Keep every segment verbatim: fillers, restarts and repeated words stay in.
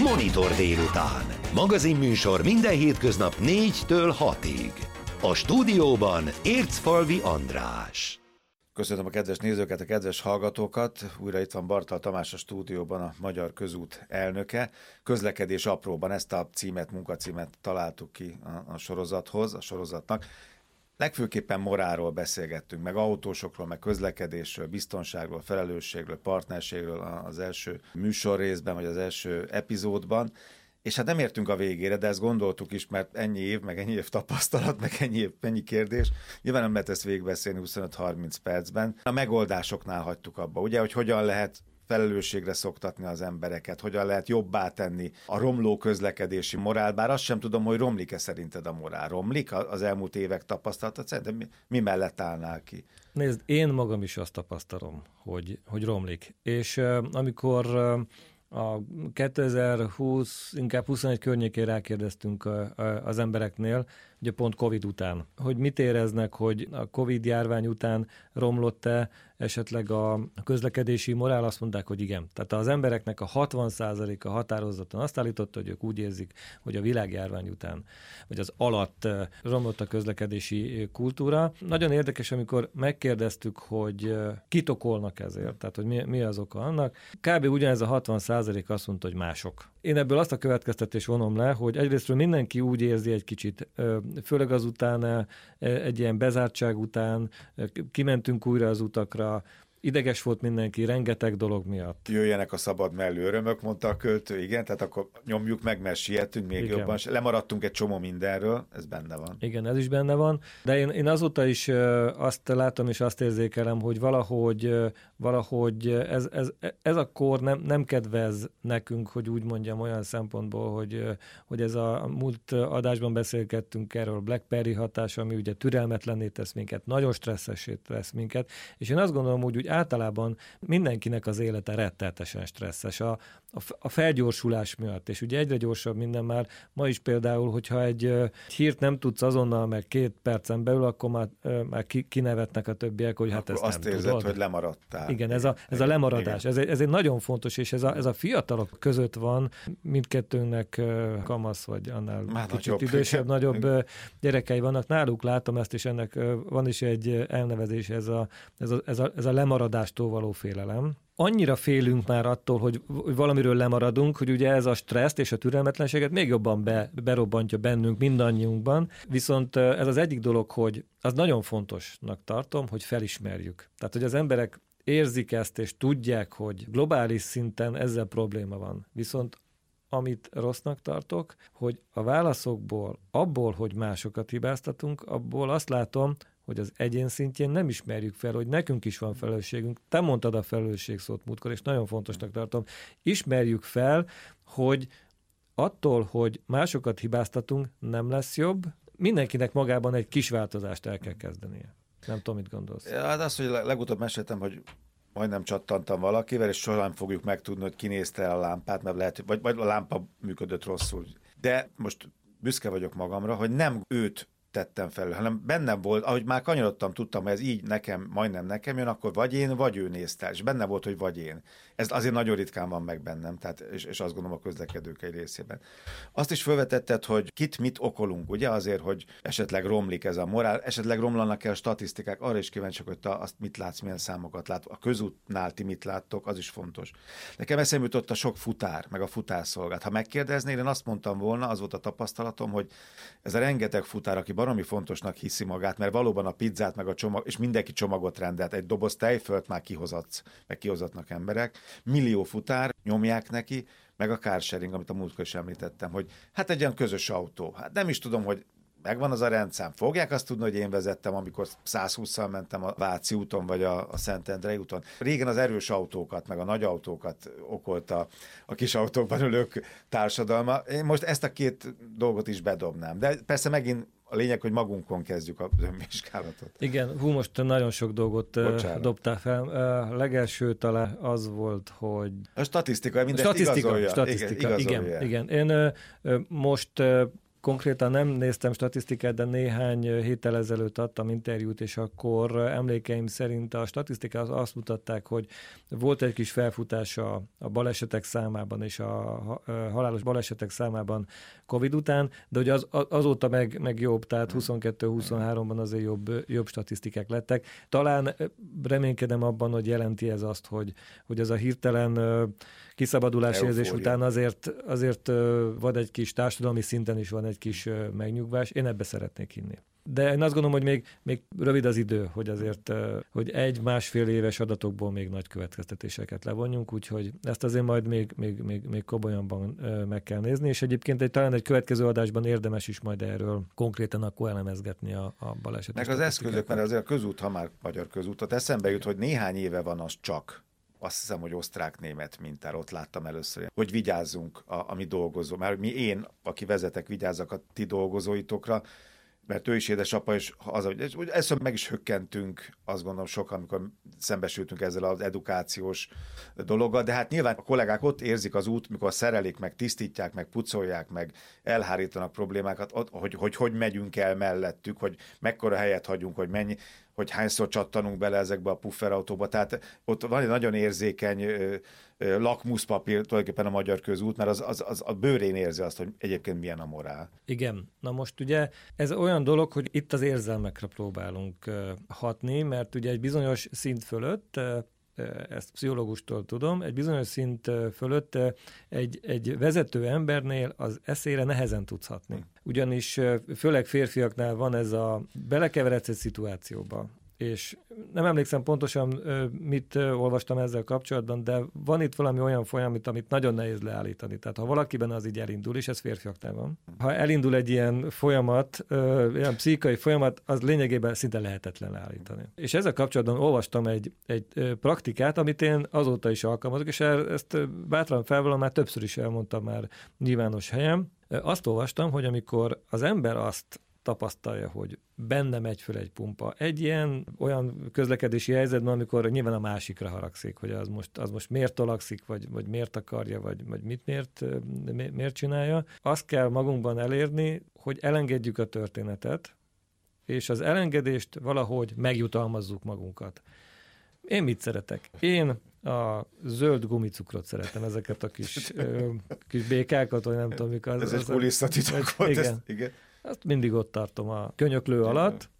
Monitor délután. Magazinműsor minden hétköznap négytől hatig. A stúdióban Ércfalvi András. Köszönöm a kedves nézőket, a kedves hallgatókat. Újra itt van Bartal Tamás a stúdióban, a Magyar Közút elnöke. Közlekedés apróban, ezt a címet, munkacímet találtuk ki a, a sorozathoz, a sorozatnak. Legfőképpen morálról beszélgettünk, meg autósokról, meg közlekedésről, biztonságról, felelősségről, partnerségről az első műsorrészben, vagy az első epizódban. És hát nem értünk a végére, de ezt gondoltuk is, mert ennyi év, meg ennyi év tapasztalat, meg ennyi év, ennyi kérdés. Nyilván nem lehet ezt végigbeszélni huszonöt-harminc percben. A megoldásoknál hagytuk abba, ugye, hogy hogyan lehet felelősségre szoktatni az embereket, hogyan lehet jobbá tenni a romló közlekedési morál, bár azt sem tudom, hogy romlik-e szerinted a morál. Romlik az elmúlt évek tapasztalata? Szerintem mi, mi mellett állnál ki? Nézd, én magam is azt tapasztalom, hogy, hogy romlik. És uh, amikor uh, a kétezer-húsz, inkább huszonegy környékén rákérdeztünk a, a, az embereknél, ugye pont Covid után, hogy mit éreznek, hogy a Covid járvány után romlott-e esetleg a közlekedési morál, azt mondták, hogy igen. Tehát az embereknek a hatvan százaléka határozottan azt állította, hogy ők úgy érzik, hogy a világjárvány után, vagy az alatt romlott a közlekedési kultúra. Nagyon érdekes, amikor megkérdeztük, hogy kit okolnak ezért, tehát hogy mi, mi az oka annak. Kb. Ugyanez a hatvan százalék azt mondta, hogy mások. Én ebből azt a következtetést vonom le, hogy egyrésztről mindenki úgy érzi egy kicsit, főleg azután, egy ilyen bezártság után, kimentünk újra az utakra, ideges volt mindenki, rengeteg dolog miatt. Jöjjenek a szabad mellő örömök, mondta a költő, igen, tehát akkor nyomjuk meg, mert sietünk még igen. Jobban. Lemaradtunk egy csomó mindenről, ez benne van. Igen, ez is benne van, de én, én azóta is azt látom és azt érzékelem, hogy valahogy, valahogy ez, ez, ez a kor nem, nem kedvez nekünk, hogy úgy mondjam, olyan szempontból, hogy, hogy ez a múlt adásban beszélgettünk erről, Blackberry hatás, ami ugye türelmetlenné tesz minket, nagyon stresszessé tesz minket, és én azt gondolom, hogy úgy általában mindenkinek az élete rettenetesen stresszes a, a, a felgyorsulás miatt, és ugye egyre gyorsabb minden már. Ma is például, hogyha egy, egy hírt nem tudsz azonnal meg két percen belül, akkor már, már kinevetnek a többiek, hogy hát akkor ezt azt nem érzed, tudod. hogy lemaradtál. Igen, ez a, ez a lemaradás, ez egy, ez egy nagyon fontos, és ez a, ez a fiatalok között van, mindkettőnknek kamasz, vagy annál már kicsit nagyobb, idősebb, igen. Nagyobb gyerekei vannak. Náluk látom ezt, és ennek van is egy elnevezés, ez a, ez a, ez a, ez a lemaradástól való félelem. Annyira félünk már attól, hogy valamiről lemaradunk, hogy ugye ez a stresszt és a türelmetlenséget még jobban be, berobbantja bennünk, mindannyiunkban. Viszont ez az egyik dolog, hogy az nagyon fontosnak tartom, hogy felismerjük. Tehát, hogy az emberek érzik ezt, és tudják, hogy globális szinten ezzel probléma van. Viszont amit rossznak tartok, hogy a válaszokból, abból, hogy másokat hibáztatunk, abból azt látom, hogy az egyén szintjén nem ismerjük fel, hogy nekünk is van felelősségünk. Te mondtad a felelősség szót múltkor, és nagyon fontosnak tartom. Ismerjük fel, hogy attól, hogy másokat hibáztatunk, nem lesz jobb. Mindenkinek magában egy kis változást el kell kezdenie. Nem tudom, mit gondolsz. Ja, hát azt, hogy legutóbb meséltem, hogy majdnem csattantam valakivel, és soha nem fogjuk megtudni, hogy kinézte el a lámpát, mert lehet, vagy, vagy a lámpa működött rosszul. De most büszke vagyok magamra, hogy nem őt tettem felül, hanem bennem volt, ahogy már kanyarodtam, tudtam, hogy ez így nekem, majdnem nekem jön, akkor vagy én, vagy ő nézte el, és benne volt, hogy vagy én. Ez azért nagyon ritkán van meg bennem, tehát, és, és azt gondolom a közlekedők egy részében. Azt is felvetetted, hogy kit mit okolunk, ugye, azért, hogy esetleg romlik ez a morál, esetleg romlanak el a statisztikák, arra is kíváncsiak, hogy te azt mit látsz, milyen számokat lát, a közútnál ti mit láttok, az is fontos. Nekem eszembe jutott a sok futár, meg a futárszolgálat. Ha megkérdeznél, én azt mondtam volna, az volt a tapasztalatom, hogy ez a rengeteg futár, aki baromi fontosnak hiszi magát, mert valóban a pizzát, meg a csomag, és mindenki csomagot rendelt, egy doboz tejfölt már kihozatsz, meg kihozatnak emberek, millió futár nyomják neki, meg a carsharing, amit a múltkor is említettem, hogy hát egy olyan közös autó. Hát nem is tudom, hogy megvan az a rendszám. Fogják azt tudni, hogy én vezettem, amikor százhússzal mentem a Váci úton, vagy a, a Szentendrei úton. Régen az erős autókat, meg a nagy autókat okolta a kis autókban ülők társadalma. Én most ezt a két dolgot is bedobnám. De persze megint a lényeg, hogy magunkon kezdjük az önvizsgálatot. Igen, hú, most nagyon sok dolgot Bocsánat. dobtál fel. A legelső talán az volt, hogy... A statisztika, mindezt statisztika, igazolja. Statisztika, igen, igazolja. igen, igen. Én most Konkrétan nem néztem statisztikát, de néhány héttel ezelőtt adtam interjút, és akkor emlékeim szerint a statisztikák azt mutatták, hogy volt egy kis felfutás a, a balesetek számában és a halálos balesetek számában Covid után, de hogy az, azóta meg, meg jobb, tehát huszonkettő huszonháromban azért jobb, jobb statisztikák lettek. Talán reménykedem abban, hogy jelenti ez azt, hogy, hogy ez a hirtelen kiszabadulás érzés után azért, azért van egy kis társadalmi szinten is van egy kis megnyugvás. Én ebbe szeretnék hinni. De én azt gondolom, hogy még, még rövid az idő, hogy azért, hogy egy-másfél éves adatokból még nagy következtetéseket levonjunk, úgyhogy ezt azért majd még, még, még, még komolyabban meg kell nézni, és egyébként egy, talán egy következő adásban érdemes is majd erről konkrétan akkor elemezgetni a, a balesetet. Meg az eszközök, mert azért a közút, ha már magyar közútat, eszembe jut, hogy néhány éve van az csak, azt hiszem, hogy osztrák-német mintára, ott láttam először, hogy vigyázzunk a, a mi dolgozó, mert mi én, aki vezetek, vigyázzak a ti dolgozóitokra, mert ő is édesapa, és az, hogy ezt meg is hökkentünk, azt gondolom sokan, amikor szembesültünk ezzel az edukációs dologgal, de hát nyilván a kollégák ott érzik az út, mikor szerelik, meg tisztítják, meg pucolják, meg elhárítanak problémákat, hogy hogy, hogy megyünk el mellettük, hogy mekkora helyet hagyunk, hogy mennyi, hogy hányszor csattanunk bele ezekbe a pufferautóba. Tehát ott van egy nagyon érzékeny ö, ö, lakmuszpapír tulajdonképpen a magyar közút, mert az, az, az a bőrén érzi azt, hogy egyébként milyen a morál. Igen. Na most ugye ez olyan dolog, hogy itt az érzelmekre próbálunk ö, hatni, mert ugye egy bizonyos szint fölött, ö, ezt pszichológustól tudom, egy bizonyos szint fölött egy, egy vezető embernél az eszére nehezen tudsz hatni. Ugyanis főleg férfiaknál van ez a belekeveredsz egy szituációba, és nem emlékszem pontosan, mit olvastam ezzel kapcsolatban, de van itt valami olyan folyamat, amit nagyon nehéz leállítani. Tehát ha valakiben az így elindul, és ez férfiaknál van. Ha elindul egy ilyen folyamat, ilyen pszichai folyamat, az lényegében szinte lehetetlen leállítani. És ezzel kapcsolatban olvastam egy, egy praktikát, amit én azóta is alkalmazok, és ezt bátran felvallom, már többször is elmondtam már nyilvános helyen. Azt olvastam, hogy amikor az ember azt tapasztalja, hogy benne megy föl egy pumpa. Egy ilyen olyan közlekedési helyzetben, amikor nyilván a másikra haragszik, hogy az most, az most miért tolakszik, vagy, vagy miért akarja, vagy, vagy mit miért, miért csinálja. Azt kell magunkban elérni, hogy elengedjük a történetet, és az elengedést valahogy megjutalmazzuk magunkat. Én mit szeretek? Én a zöld gumicukrot szeretem, ezeket a kis, ö, kis békákat, vagy nem tudom, mik az. Ez egy kulisszatitok volt. Igen. Ezt, igen. Azt mindig ott tartom a könyöklő alatt,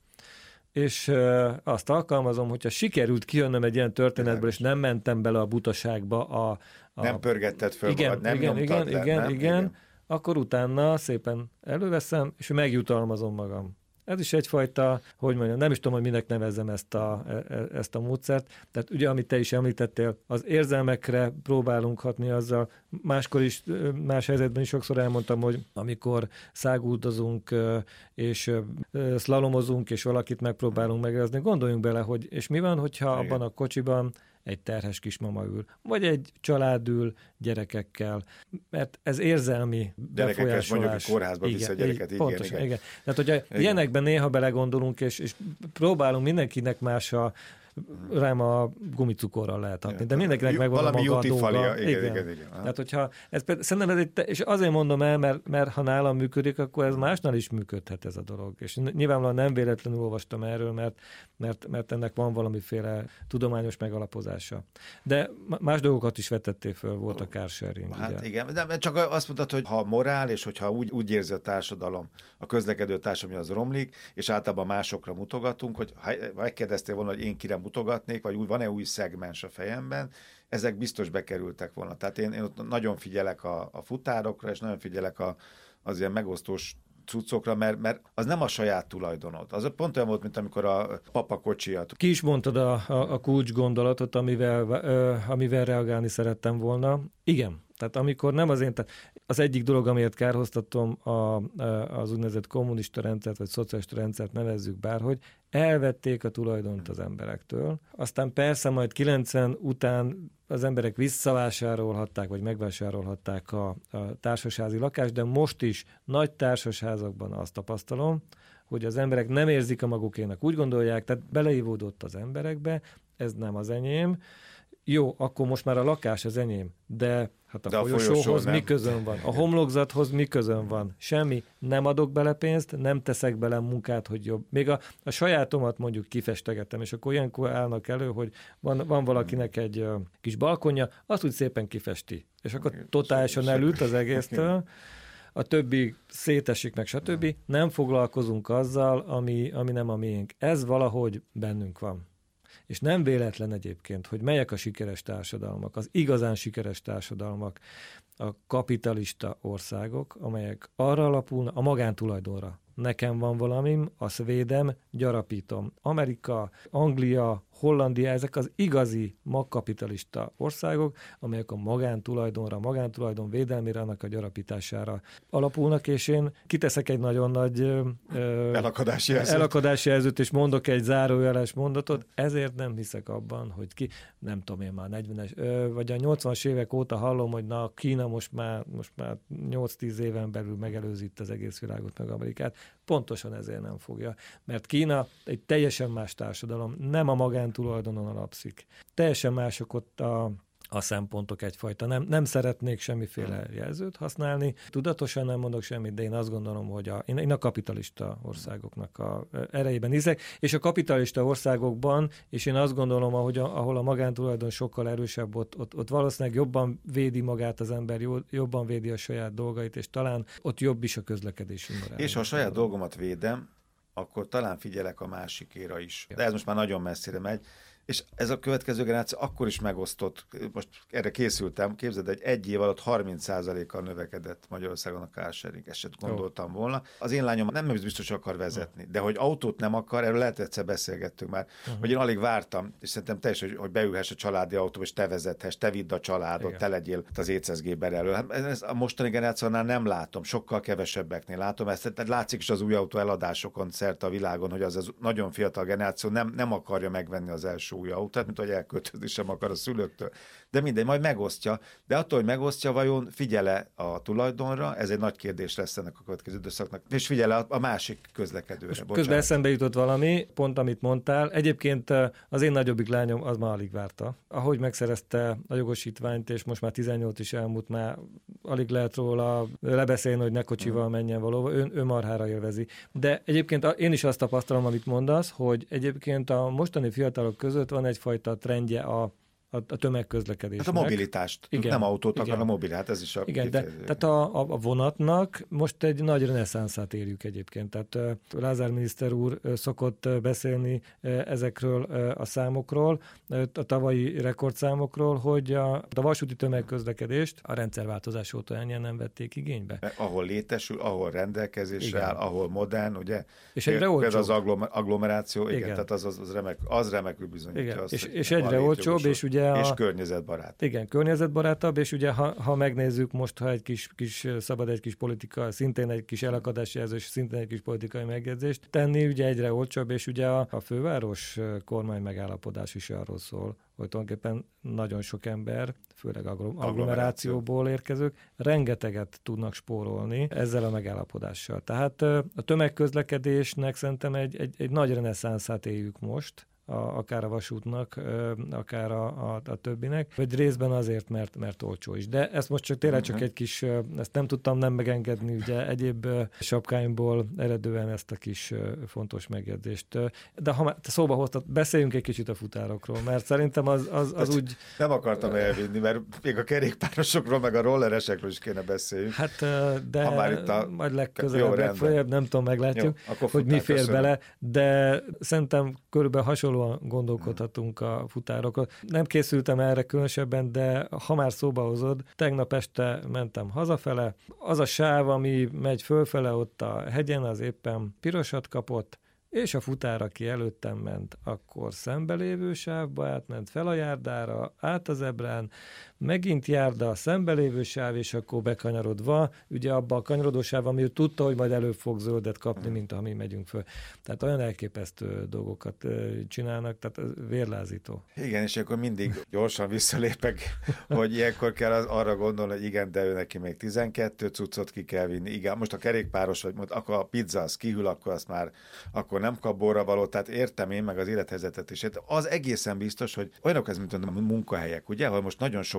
és uh, azt alkalmazom, hogyha sikerült kijönnöm egy ilyen történetből, és nem mentem bele a butaságba. A, a... Nem pörgetted föl igen, magad, nem igen, igen, le, igen, nem? igen, igen, akkor utána szépen előveszem, és megjutalmazom magam. Ez is egyfajta, hogy mondjam, nem is tudom, hogy minek nevezzem ezt a, ezt a módszert. Tehát ugye, amit te is említettél, az érzelmekre próbálunk hatni azzal. Máskor is, más helyzetben is sokszor elmondtam, hogy amikor száguldozunk és szlalomozunk, és valakit megpróbálunk megrezni, gondoljunk bele, hogy és mi van, hogyha igen. abban a kocsiban egy terhes kismama ül, vagy egy család ül gyerekekkel, mert ez érzelmi befolyásolás. Mondjuk, hogy kórházba visz a gyereket, igen, pontosan, igen. igen. Tehát, hogyha igen. ilyenekben néha belegondolunk, és, és próbálunk mindenkinek más a rám a gumicukorral lehet hatni, de mindenkinek J- megvan a maga a dolga. Igen, igen, igen, igen. Tehát, hogyha ez például, szerintem ez egy, te, és azért mondom el, mert, mert ha nálam működik, akkor ez másnál is működhet ez a dolog. És nyilvánvalóan nem véletlenül olvastam erről, mert, mert, mert ennek van valamiféle tudományos megalapozása. De más dolgokat is vetettél föl, volt a car sharing. Hát ugye? igen, de csak azt mondtad, hogy ha morál, és hogyha úgy, úgy érzi a társadalom, a közlekedő társadalom, az romlik, és általában másokra mutogatunk, hogy ha megkérdeztél volna, hogy én kire mutogatnék, vagy úgy, van-e új szegmens a fejemben, ezek biztos bekerültek volna. Tehát én, én ott nagyon figyelek a, a futárokra, és nagyon figyelek a, az ilyen megosztós cuccokra, mert, mert az nem a saját tulajdonod. Az pont olyan volt, mint amikor a papa kocsijat. Ki is mondtad a, a, a kulcs gondolatot, amivel, ö, amivel reagálni szerettem volna. Igen. Tehát amikor nem az én, tehát az egyik dolog, amiért kárhoztatom a, a, az úgynevezett kommunista rendszert, vagy szocialista rendszert, nevezzük bárhogy, elvették a tulajdont az emberektől. Aztán persze majd kilencven után az emberek visszavásárolhatták, vagy megvásárolhatták a, a társasházi lakást, de most is nagy társasházakban azt tapasztalom, hogy az emberek nem érzik a magukénak. Úgy gondolják, tehát beleívódott az emberekbe, ez nem az enyém. Jó, akkor most már a lakás az enyém, de Hát a, a folyosóhoz folyosó mi közön van? A homlokzathoz mi közön van? Semmi. Nem adok bele pénzt, nem teszek bele munkát, hogy jobb. Még a, a sajátomat mondjuk kifestegettem, és akkor olyankor állnak elő, hogy van, van valakinek egy uh, kis balkonja, azt úgy szépen kifesti. És akkor totálisan elült az egésztől. A többi szétesik meg, stb. Nem foglalkozunk azzal, ami, ami nem a miénk. Ez valahogy bennünk van. És nem véletlen egyébként, hogy melyek a sikeres társadalmak, az igazán sikeres társadalmak, a kapitalista országok, amelyek arra alapulnak, a magántulajdonra. Nekem van valamim, azt védem, gyarapítom. Amerika, Anglia, Hollandia, ezek az igazi magkapitalista országok, amelyek a magántulajdonra, a magántulajdon védelmére, annak a gyarapítására alapulnak, és én kiteszek egy nagyon nagy ö, elakadási jelzőt. elakadási jelzőt, és mondok egy zárójeles mondatot, ezért nem hiszek abban, hogy ki, nem tudom én már negyvenes, ö, vagy a nyolcvanas évek óta hallom, hogy na Kína most már, most már nyolc-tíz éven belül megelőzi itt az egész világot, meg Amerikát. Pontosan ezért nem fogja. Mert Kína egy teljesen más társadalom, nem a magántulajdonon alapszik. Teljesen mások ott a, a szempontok egyfajta. Nem, nem szeretnék semmiféle jelzőt használni. Tudatosan nem mondok semmit, de én azt gondolom, hogy a, én, én a kapitalista országoknak a erejében hiszek, és a kapitalista országokban, és én azt gondolom, ahogy a, ahol a magántulajdon sokkal erősebb, ott, ott, ott valószínűleg jobban védi magát az ember, jobban védi a saját dolgait, és talán ott jobb is a közlekedési morál. És ha a saját dolgomat védem, akkor talán figyelek a másikéra is. De ez most már nagyon messzire megy. És ez a következő generáció akkor is megosztott, most erre készültem, képzeld, egy egy év alatt harminc százalékkal növekedett Magyarországon a carsharing, ezt sem gondoltam volna. Az én lányom nem biztos akar vezetni, de hogy autót nem akar, erről lehet egyszer beszélgettünk már, uh-huh. hogy én alig vártam, és szerintem te is, hogy, hogy beülhess a családi autóba, és te vezethess, te vidd a családot, igen. te legyél az écszgében elől. Hát ez a mostani generációnál nem látom, sokkal kevesebbeknél látom ezt, tehát látszik is az új autó eladásokon szerte a világon, hogy az, az nagyon fiatal generáció nem, nem akarja megvenni az első új autót, mint hogy elköltözni sem akar a szülőktől. De mindegy, majd megosztja. De attól, hogy megosztja, vajon figyele a tulajdonra, ez egy nagy kérdés lesz ennek a következő időszaknak, és figyele a, a másik közlekedőre. Most közben eszembe jutott valami, pont amit mondtál. Egyébként az én nagyobbik lányom az már alig várta. Ahogy megszerezte a jogosítványt, és most már tizennyolc is elmúlt, már alig lehet róla lebeszélni, hogy ne kocsival menjen valóban. Ő, ő marhára élvezi. De egyébként én is azt tapasztalom, amit mondasz, hogy egyébként a mostani fiatalok között van egyfajta trendje a a tömegközlekedésnek. Hát a mobilitást. Igen, nem autót akar, a mobil, hát ez is a... Igen, de, tehát a, a, a vonatnak most egy nagy reneszánszát érjük egyébként. Tehát Lázár miniszter úr szokott beszélni ezekről a számokról, a tavalyi rekordszámokról, hogy a, a vasúti tömegközlekedést a rendszerváltozás óta ennyien nem vették igénybe. Ahol létesül, ahol rendelkezésre áll, ahol modern, ugye? És egyre olcsóbb. Például az agglomeráció, igen, igen, tehát az, az, az, remek, az remekül bizonyítja azt, és, és egyre olcsóbb, és ugye A, és környezetbarát. Igen, környezetbarátabb, és ugye ha, ha megnézzük most, ha egy kis, kis szabad egy kis politika, szintén egy kis elakadási jelzés, szintén egy kis politikai megjegyzést tenni, ugye egyre olcsóbb, és ugye a, a főváros kormány megállapodás is arról szól, hogy tulajdonképpen nagyon sok ember, főleg agglomerációból érkezők, rengeteget tudnak spórolni ezzel a megállapodással. Tehát a tömegközlekedésnek szerintem egy, egy, egy nagy reneszánszát éljük most, A, akár a vasútnak, akár a, a, a többinek, vagy részben azért, mert, mert olcsó is. De ezt most csak tényleg csak egy kis, ezt nem tudtam nem megengedni, ugye egyéb sapkáimból eredően ezt a kis fontos megjegyzést. De ha már szóba hoztad, beszéljünk egy kicsit a futárokról, mert szerintem az, az, az úgy... Nem akartam elvinni, mert még a kerékpárosokról, meg a rolleresekről is kéne beszéljünk. Hát, de a... majd legközelebb, legfeljebb, nem tudom, meglátjuk, jó, hogy mi fér köszönöm. Bele, de szerintem körülbelül hasonló gondolkodhatunk a futárokról. Nem készültem erre különösebben, de ha már szóba hozod, tegnap este mentem hazafele. Az a sáv, ami megy fölfele ott a hegyen, az éppen pirosat kapott, és a futár, aki előttem ment, akkor szembelévő sávba átment fel a járdára, át az ebrán, megint járda a szembelévő sáv, és akkor bekanyarodva, ugye abba a kanyarodó sáv, ami tudta, hogy majd előbb fog zöldet kapni, mint ha mi megyünk föl. Tehát olyan elképesztő dolgokat csinálnak, tehát vérlázító. Igen, és akkor mindig gyorsan visszalépek, hogy ilyenkor kell az, arra gondolni, hogy igen, de ő neki még tizenkettő cuccot ki kell vinni. Igen, most a kerékpáros, vagy most, akkor a pizza az kihűl, akkor azt már akkor nem kap borra való, tehát értem én meg az élethelyzetet is. Az egészen biztos, hogy olyanok ez, mint a munkahelyek, ugye, ahol most nagyon sok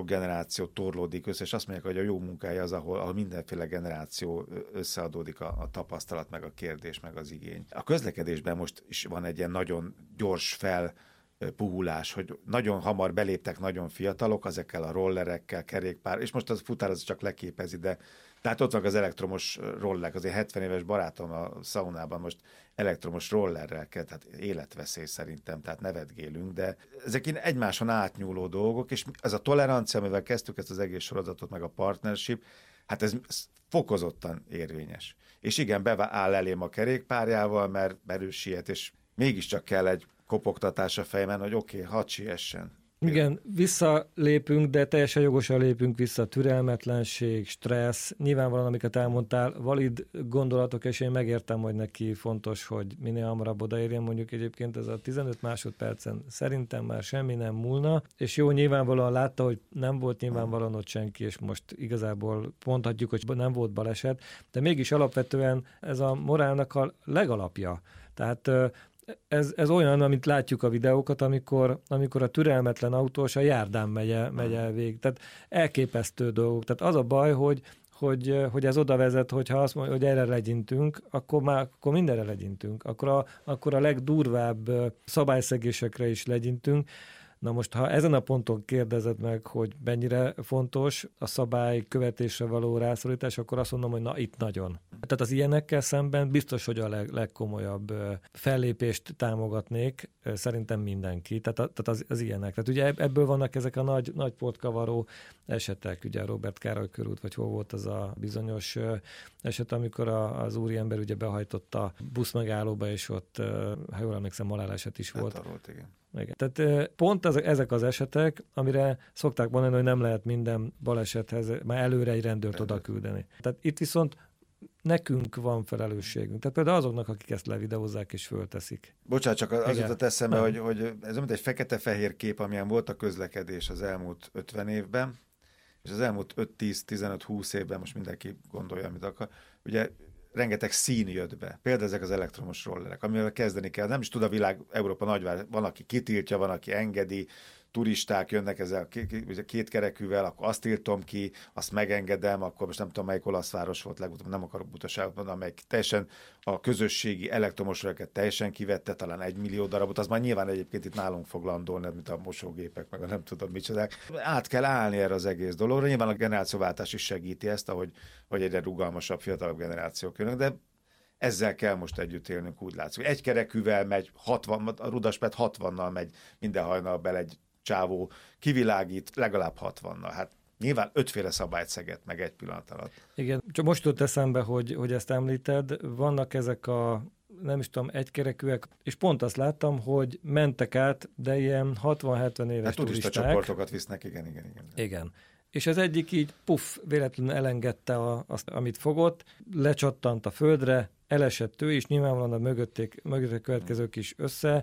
generáció torlódik össze, és azt mondják, hogy a jó munkája az, ahol, ahol mindenféle generáció összeadódik a, a tapasztalat, meg a kérdés, meg az igény. A közlekedésben most is van egy ilyen nagyon gyors fel puhulás, hogy nagyon hamar beléptek nagyon fiatalok, ezekkel a rollerekkel, kerékpár, és most az futár az csak leképezi, de tehát ott van az elektromos rollerek, azért hetven éves barátom a szaunában most elektromos rollerrel kell, tehát életveszély szerintem, tehát nevetgélünk, de ezek egymáson átnyúló dolgok, és ez a tolerancia, amivel kezdtük ezt az egész sorozatot, meg a partnership, hát ez fokozottan érvényes. És igen, beáll elém a kerékpárjával, mert, mert ő siet, és mégiscsak kell egy kopogtatás a fejben, hogy oké, okay, hadd siessen. Igen, visszalépünk, de teljesen jogosan lépünk vissza. Türelmetlenség, stressz, nyilvánvalóan, amiket elmondtál, valid gondolatok, és én megértem, hogy neki fontos, hogy minél hamarabb odaérjen, mondjuk egyébként ez a tizenöt másodpercen szerintem már semmi nem múlna, és jó, nyilvánvalóan látta, hogy nem volt nyilvánvalóan ott senki, és most igazából mondhatjuk, hogy nem volt baleset, de mégis alapvetően ez a morálnak a legalapja. Tehát Ez, ez olyan, amit látjuk a videókat, amikor, amikor a türelmetlen autós a járdán megy el, megy el végig. Tehát elképesztő dolgok. Tehát az a baj, hogy, hogy, hogy ez oda vezet, hogyha azt mondja, hogy erre legyintünk, akkor már akkor mindenre legyintünk. Akkor a, akkor a legdurvább szabályszegésekre is legyintünk. Na most, ha ezen a ponton kérdezed meg, hogy mennyire fontos a szabály követésre való rászorítás, akkor azt mondom, hogy na itt nagyon. Tehát az ilyenekkel szemben biztos, hogy a leg, legkomolyabb fellépést támogatnék, szerintem mindenki. Tehát, a, tehát az, az ilyenek. Tehát ugye ebből vannak ezek a nagy, nagy portkavaró esetek, ugye a Róbert Károly körút, vagy hol volt az a bizonyos eset, amikor a, az úriember ugye behajtott a buszmegállóba, és ott, ha jól emlékszem, haláleset is volt. Hát, volt, igen. Igen. Tehát pont az, ezek az esetek, amire szokták mondani, hogy nem lehet minden balesethez már előre egy rendőrt Rendőr. oda küldeni. Tehát itt viszont nekünk van felelősségünk. Tehát például azoknak, akik ezt levideózzák és fölteszik. Bocsánat, csak az jutott eszembe, hogy, hogy ez mint egy fekete-fehér kép, amilyen volt a közlekedés az elmúlt ötven évben, és az elmúlt öt, tíz, tizenöt, húsz évben, most mindenki gondolja, amit akar, ugye rengeteg szín jött be. Például ezek az elektromos rollerek, amivel kezdeni kell. Nem is tud a világ, Európa nagyváros, van, aki kitiltja, van, aki engedi, turisták jönnek ezzel a két kerekűvel, akkor azt tiltom ki, azt megengedem, akkor most nem tudom, melyik olasz város volt legutóbb, nem akarok butaságot mondani, amelyik teljesen a közösségi elektromos rollereket teljesen kivette, talán egy millió darabot, az már nyilván egyébként itt nálunk fog landolni, mint a mosógépek, meg a nem tudom micsodák. Át kell állni erre az egész dologra, nyilván a generációváltás is segíti ezt, ahogy, hogy egyre rugalmasabb, fiatalabb generációk jönnek, de ezzel kell most együtt élnünk, úgy látszik. Egy kerekűvel megy, hatvan, a Rudaspet hatvannal megy, minden hajnal bele egy csávó, kivilágít legalább hatvannal. Hát nyilván ötféle szabályt szegett meg egy pillanat alatt. Igen, csak most jutott eszembe, hogy, hogy ezt említed, vannak ezek a nem is tudom, egykerekűek, és pont azt láttam, hogy mentek át, de ilyen hatvan-hetven éves hát, turisták. Hát turista csoportokat visznek, igen, igen, igen. Igen. És az egyik így puff, véletlenül elengedte a, azt, amit fogott, lecsattant a földre, elesett ő is, nyilvánvalóan a mögötték, mögötte következők is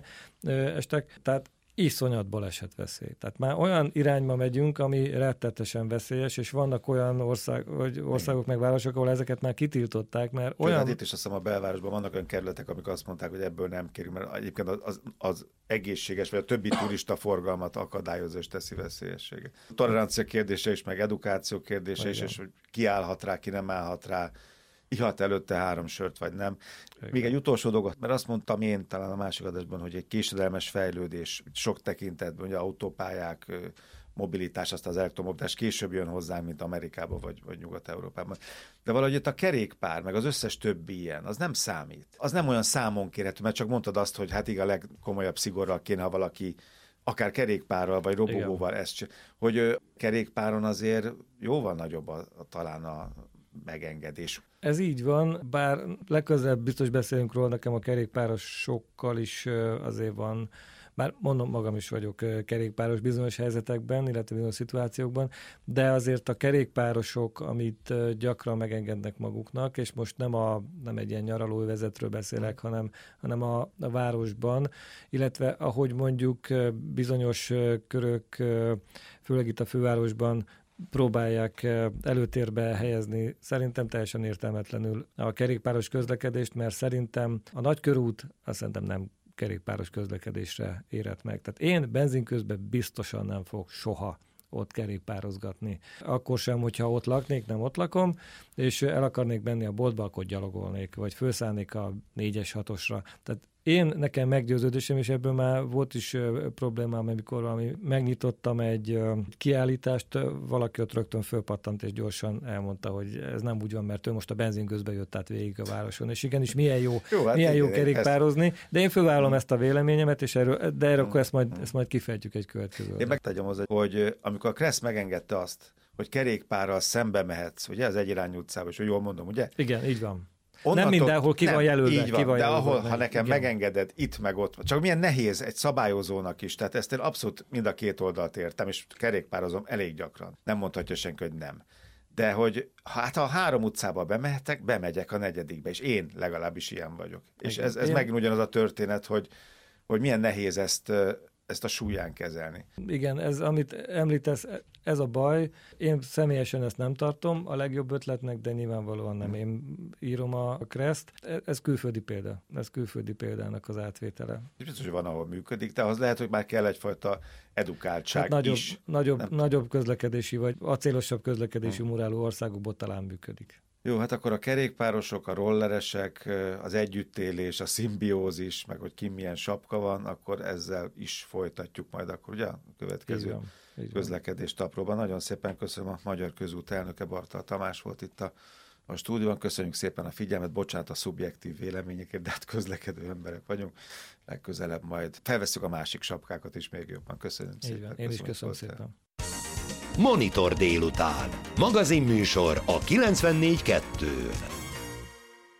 összeestek, tehát iszonyat balesetveszély. Tehát már olyan irányba megyünk, ami rettetesen veszélyes, és vannak olyan ország, vagy országok meg városok, ahol ezeket már kitiltották, mert olyan... Tehát itt is azt hiszem a belvárosban vannak olyan kerületek, amik azt mondták, hogy ebből nem kérünk, mert egyébként az, az, az egészséges, vagy a többi turista forgalmat akadályozó és teszi veszélyességet. A tolerancia kérdése is, meg edukáció kérdése is, és hogy ki állhat rá, ki nem állhat rá, ihat előtte három sört, vagy nem. Igen. Még egy utolsó dolgot, mert azt mondtam én talán a másik adásban, hogy egy késedelmes fejlődés sok tekintetben, ugye autópályák, mobilitás, azt az elektromobilitás később jön hozzánk, mint Amerikában vagy, vagy Nyugat-Európában. De valahogy itt a kerékpár, meg az összes többi ilyen, az nem számít. Az nem olyan számon kérhető, mert csak mondtad azt, hogy hát igen, a legkomolyabb szigorral kéne, ha valaki akár kerékpárral, vagy robogóval ezt csinál, hogy kerékpáron azért jóval nagyobb a, a, talán a megengedés. Ez így van, bár legközelebb biztos beszélünk róla, nekem a kerékpárosokkal is azért van, bár mondom, magam is vagyok kerékpáros bizonyos helyzetekben, illetve bizonyos szituációkban, de azért a kerékpárosok, amit gyakran megengednek maguknak, és most nem, a, nem egy ilyen nyaralóvezetről beszélek, hanem, hanem a, a városban, illetve ahogy mondjuk bizonyos körök, főleg itt a fővárosban próbálják előtérbe helyezni szerintem teljesen értelmetlenül a kerékpáros közlekedést, mert szerintem a nagykörút azt szerintem nem kerékpáros közlekedésre érett meg. Tehát én benzinközben biztosan nem fog soha ott kerékpározgatni. Akkor sem, hogyha ott laknék, nem ott lakom, és el akarnék menni a boltba, akkor gyalogolnék, vagy felszállnék a négyes, hatosra. Tehát én, nekem meggyőződésem, és ebből már volt is uh, problémám, amikor valami, megnyitottam egy uh, kiállítást, uh, valaki ott rögtön fölpattant, és gyorsan elmondta, hogy ez nem úgy van, mert ő most a benzingőzbe jött át végig a városon, és igenis milyen jó, jó, hát milyen igen, jó kerékpározni, ezt... de én fölvállalom ezt a véleményemet, és erről, de erről akkor ezt majd, ezt majd kifejtjük egy következő. Én megtegyem hozzá, hogy amikor a Kressz megengedte azt, hogy kerékpárral szembe mehetsz, ugye, az egyirányú utcába, és hogy jól mondom, ugye? Igen, így van. Onnantól, nem mindenhol ki van jelölve. Így van, ki van de jelölve, ahol, ha nekem igen. megengeded, itt meg ott, csak milyen nehéz egy szabályozónak is, tehát ezt én abszolút mind a két oldalt értem, és kerékpározom elég gyakran. Nem mondhatja senki, hogy nem. De hogy hát ha a három utcába bemehetek, bemegyek a negyedikbe, és én legalábbis ilyen vagyok. Igen. És ez, ez megint ugyanaz a történet, hogy, hogy milyen nehéz ezt, ezt a súlyán kezelni. Igen, ez, amit említesz, ez a baj. Én személyesen ezt nem tartom a legjobb ötletnek, de nyilvánvalóan nem. Én írom a Kreszt. Ez külföldi példa. Ez külföldi példának az átvétele. Biztos, hogy van, ahol működik, de az lehet, hogy már kell egyfajta edukáltság hát nagyobb, is. Nagyobb, nagyobb közlekedési, vagy acélosabb közlekedési hmm. morálú országokból talán működik. Jó, hát akkor a kerékpárosok, a rolleresek, az együttélés, a szimbiózis, meg hogy ki milyen sapka van, akkor ezzel is folytatjuk majd akkor, ugye, a következő van, közlekedés tapróban. Nagyon szépen köszönöm, a Magyar Közút elnöke Bartal Tamás volt itt a, a stúdióban. Köszönjük szépen a figyelmet, bocsánat a szubjektív véleményekért, de hát közlekedő emberek vagyunk. Legközelebb majd felvesszük a másik sapkákat is még jobban. Köszönöm szépen. Én köszönöm is köszönöm szépen. Monitor délután. Magazinműsor a kilencvennégy kettőn.